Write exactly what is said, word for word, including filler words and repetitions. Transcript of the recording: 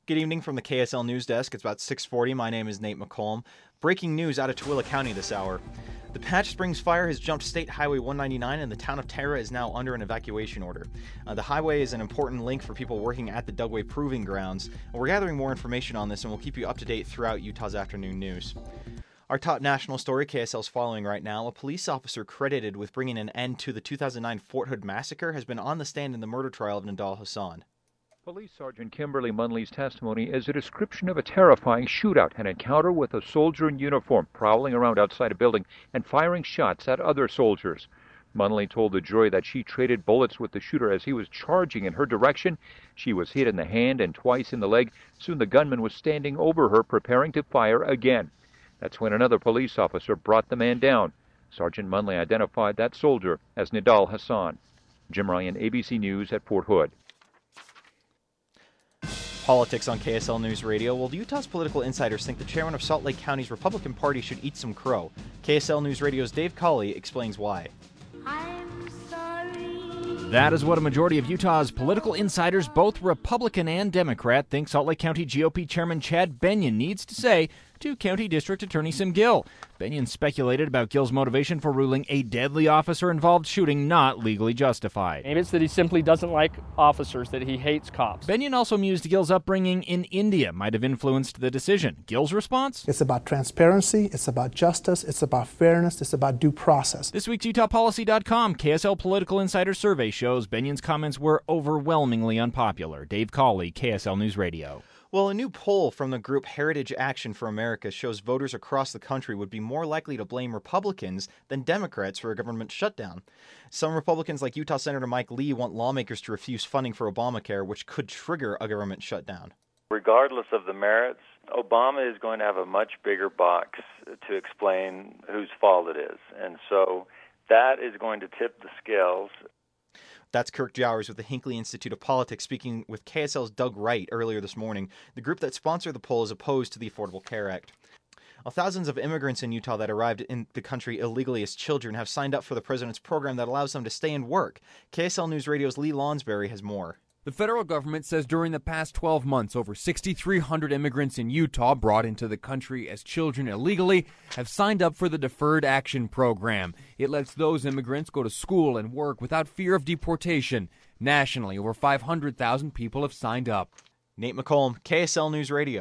Good evening from the K S L News Desk. It's about six forty. My name is Nate McColm. Breaking news out of Tooele County this hour. The Patch Springs fire has jumped State Highway one ninety-nine, and the town of Tara is now under an evacuation order. Uh, the highway is an important link for people working at the Dugway Proving Grounds. And we're gathering more information on this, and we'll keep you up to date throughout Utah's afternoon news. Our top national story K S L's following right now. A police officer credited with bringing an end to the two thousand nine Fort Hood massacre has been on the stand in the murder trial of Nidal Hasan. Police Sergeant Kimberly Munley's testimony is a description of a terrifying shootout, an encounter with a soldier in uniform prowling around outside a building and firing shots at other soldiers. Munley told the jury that she traded bullets with the shooter as he was charging in her direction. She was hit in the hand and twice in the leg. Soon the gunman was standing over her, preparing to fire again. That's when another police officer brought the man down. Sergeant Munley identified that soldier as Nidal Hasan. Jim Ryan, A B C News at Fort Hood. Politics on K S L News Radio. Well, Utah's political insiders think the chairman of Salt Lake County's Republican Party should eat some crow. K S L News Radio's Dave Cawley explains why. I'm sorry. That is what a majority of Utah's political insiders, both Republican and Democrat, think Salt Lake County G O P Chairman Chad Bennion needs to say to County District Attorney Sim Gill. Bennion speculated about Gill's motivation for ruling a deadly officer-involved shooting not legally justified. Maybe it's that he simply doesn't like officers, that he hates cops. Bennion also mused Gill's upbringing in India might have influenced the decision. Gill's response? It's about transparency, it's about justice, it's about fairness, it's about due process. This week's Utah Policy dot com K S L Political Insider Survey shows Bennion's comments were overwhelmingly unpopular. Dave Cawley, K S L News Radio. Well, a new poll from the group Heritage Action for America shows voters across the country would be more likely to blame Republicans than Democrats for a government shutdown. Some Republicans, like Utah Senator Mike Lee, want lawmakers to refuse funding for Obamacare, which could trigger a government shutdown. Regardless of the merits, Obama is going to have a much bigger box to explain whose fault it is. And so that is going to tip the scales. That's Kirk Jowers with the Hinckley Institute of Politics speaking with K S L's Doug Wright earlier this morning. The group that sponsored the poll is opposed to the Affordable Care Act. Well, thousands of immigrants in Utah that arrived in the country illegally as children have signed up for the president's program that allows them to stay and work. K S L News Radio's Lee Lonsberry has more. The federal government says during the past twelve months, over six thousand three hundred immigrants in Utah brought into the country as children illegally have signed up for the Deferred Action Program. It lets those immigrants go to school and work without fear of deportation. Nationally, over five hundred thousand people have signed up. Nate McColm, K S L News Radio.